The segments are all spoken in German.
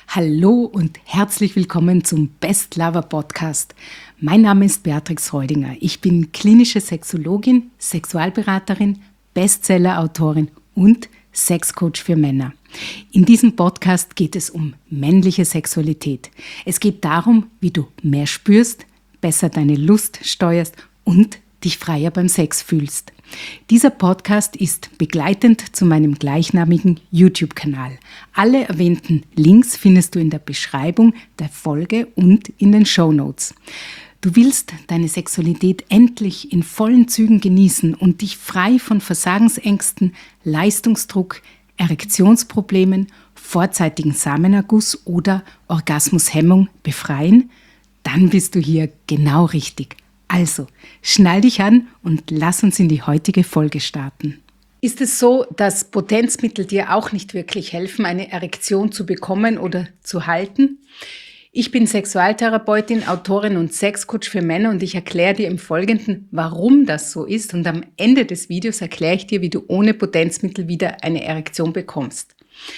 Hallo und herzlich willkommen zum Best Lover Podcast. Mein Name ist Beatrix Reudinger. Ich bin klinische Sexologin, Sexualberaterin, Bestseller-Autorin und Sexcoach für Männer. In diesem Podcast geht es um männliche Sexualität. Es geht darum, wie du mehr spürst, besser deine Lust steuerst und dich freier beim Sex fühlst. Dieser Podcast ist begleitend zu meinem gleichnamigen YouTube-Kanal. Alle erwähnten Links findest du in der Beschreibung der Folge und in den Shownotes. Du willst deine Sexualität endlich in vollen Zügen genießen und dich frei von Versagensängsten, Leistungsdruck, Erektionsproblemen, vorzeitigen Samenerguss oder Orgasmushemmung befreien? Dann bist du hier genau richtig. Also, schnall dich an und lass uns in die heutige Folge starten. Ist es so, dass Potenzmittel dir auch nicht wirklich helfen, eine Erektion zu bekommen oder zu halten? Ich bin Sexualtherapeutin, Autorin und Sexcoach für Männer und ich erkläre dir im Folgenden, warum das so ist, und am Ende des Videos erkläre ich dir, wie du ohne Potenzmittel wieder eine Erektion bekommst.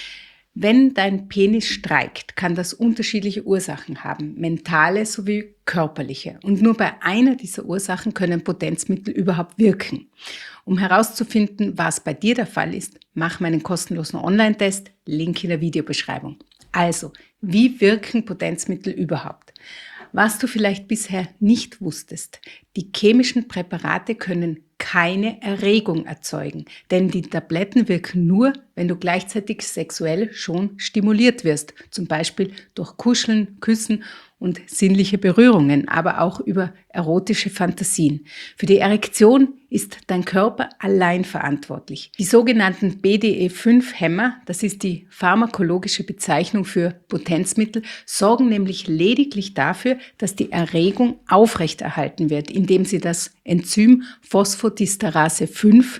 Wenn dein Penis streikt, kann das unterschiedliche Ursachen haben, mentale sowie körperliche. Und nur bei einer dieser Ursachen können Potenzmittel überhaupt wirken. Um herauszufinden, was bei dir der Fall ist, mach meinen kostenlosen Online-Test, Link in der Videobeschreibung. Also, wie wirken Potenzmittel überhaupt? Was du vielleicht bisher nicht wusstest: Die chemischen Präparate können keine Erregung erzeugen, denn die Tabletten wirken nur, wenn du gleichzeitig sexuell schon stimuliert wirst, zum Beispiel durch Kuscheln, Küssen und sinnliche Berührungen, aber auch über erotische Fantasien. Für die Erektion ist dein Körper allein verantwortlich. Die sogenannten BDE5-Hämmer, das ist die pharmakologische Bezeichnung für Potenzmittel, sorgen nämlich lediglich dafür, dass die Erregung aufrechterhalten wird, indem sie das Enzym Phosphodiesterase 5,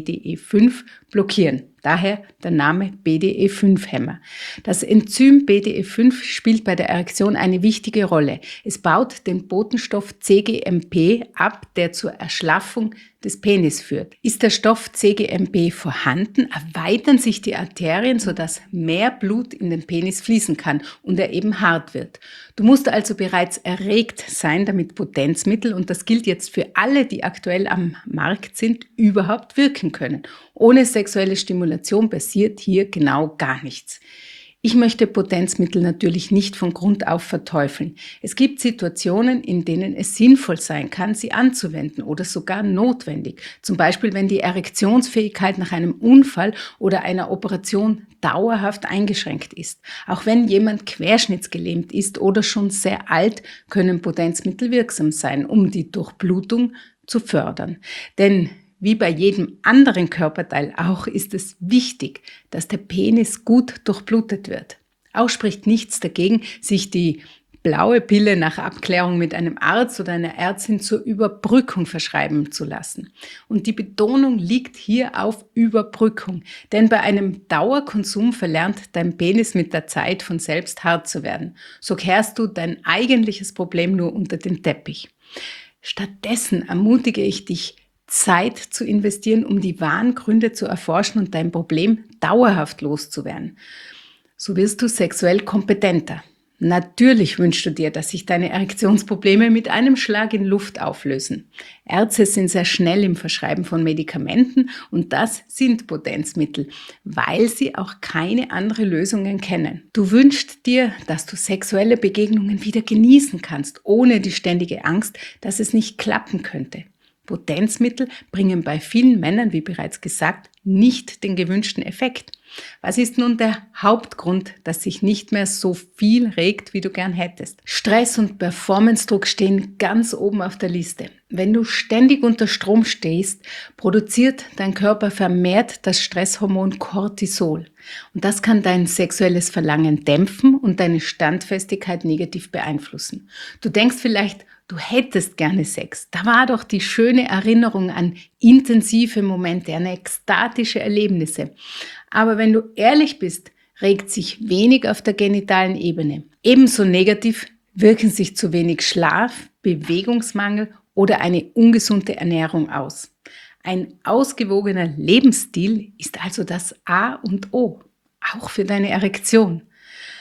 BDE5, blockieren. Daher der Name BDE5-Hämmer. Das Enzym BDE5 spielt bei der Erektion eine wichtige Rolle. Es baut den Botenstoff CGMP ab, der zur Erschlaffung des Penis führt. Ist der Stoff CGMP vorhanden, erweitern sich die Arterien, sodass mehr Blut in den Penis fließen kann und er eben hart wird. Du musst also bereits erregt sein, damit Potenzmittel, und das gilt jetzt für alle, die aktuell am Markt sind, überhaupt wirken können. Ohne sexuelle Stimulation passiert hier genau gar nichts. Ich möchte Potenzmittel natürlich nicht von Grund auf verteufeln. Es gibt Situationen, in denen es sinnvoll sein kann, sie anzuwenden oder sogar notwendig. Zum Beispiel, wenn die Erektionsfähigkeit nach einem Unfall oder einer Operation dauerhaft eingeschränkt ist. Auch wenn jemand querschnittsgelähmt ist oder schon sehr alt, können Potenzmittel wirksam sein, um die Durchblutung zu fördern. Denn wie bei jedem anderen Körperteil auch ist es wichtig, dass der Penis gut durchblutet wird. Auch spricht nichts dagegen, sich die blaue Pille nach Abklärung mit einem Arzt oder einer Ärztin zur Überbrückung verschreiben zu lassen. Und die Betonung liegt hier auf Überbrückung, denn bei einem Dauerkonsum verlernt dein Penis mit der Zeit von selbst hart zu werden. So kehrst du dein eigentliches Problem nur unter den Teppich. Stattdessen ermutige ich dich, Zeit zu investieren, um die wahren Gründe zu erforschen und dein Problem dauerhaft loszuwerden. So wirst du sexuell kompetenter. Natürlich wünschst du dir, dass sich deine Erektionsprobleme mit einem Schlag in Luft auflösen. Ärzte sind sehr schnell im Verschreiben von Medikamenten und das sind Potenzmittel, weil sie auch keine anderen Lösungen kennen. Du wünschst dir, dass du sexuelle Begegnungen wieder genießen kannst, ohne die ständige Angst, dass es nicht klappen könnte. Potenzmittel bringen bei vielen Männern, wie bereits gesagt, nicht den gewünschten Effekt. Was ist nun der Hauptgrund, dass sich nicht mehr so viel regt, wie du gern hättest? Stress und Performance-Druck stehen ganz oben auf der Liste. Wenn du ständig unter Strom stehst, produziert dein Körper vermehrt das Stresshormon Cortisol. Und das kann dein sexuelles Verlangen dämpfen und deine Standfestigkeit negativ beeinflussen. Du denkst vielleicht, du hättest gerne Sex. Da war doch die schöne Erinnerung an intensive Momente, an ekstatische Erlebnisse. Aber wenn du ehrlich bist, regt sich wenig auf der genitalen Ebene. Ebenso negativ wirken sich zu wenig Schlaf, Bewegungsmangel oder eine ungesunde Ernährung aus. Ein ausgewogener Lebensstil ist also das A und O, auch für deine Erektion.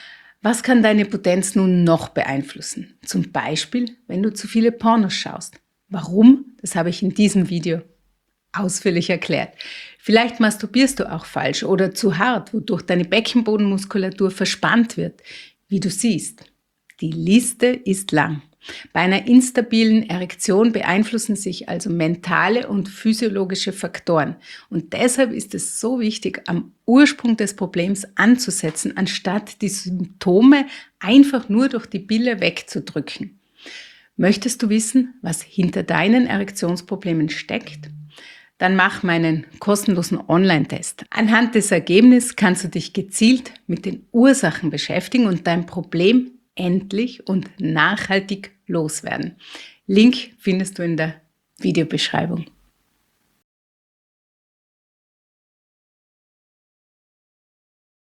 Was kann deine Potenz nun noch beeinflussen? Zum Beispiel, wenn du zu viele Pornos schaust. Warum? Das habe ich in diesem Video ausführlich erklärt. Vielleicht masturbierst du auch falsch oder zu hart, wodurch deine Beckenbodenmuskulatur verspannt wird, wie du siehst. Die Liste ist lang. Bei einer instabilen Erektion beeinflussen sich also mentale und physiologische Faktoren. Und deshalb ist es so wichtig, am Ursprung des Problems anzusetzen, anstatt die Symptome einfach nur durch die Pille wegzudrücken. Möchtest du wissen, was hinter deinen Erektionsproblemen steckt? Dann mach meinen kostenlosen Online-Test. Anhand des Ergebnisses kannst du dich gezielt mit den Ursachen beschäftigen und dein Problem endlich und nachhaltig loswerden. Link findest du in der Videobeschreibung.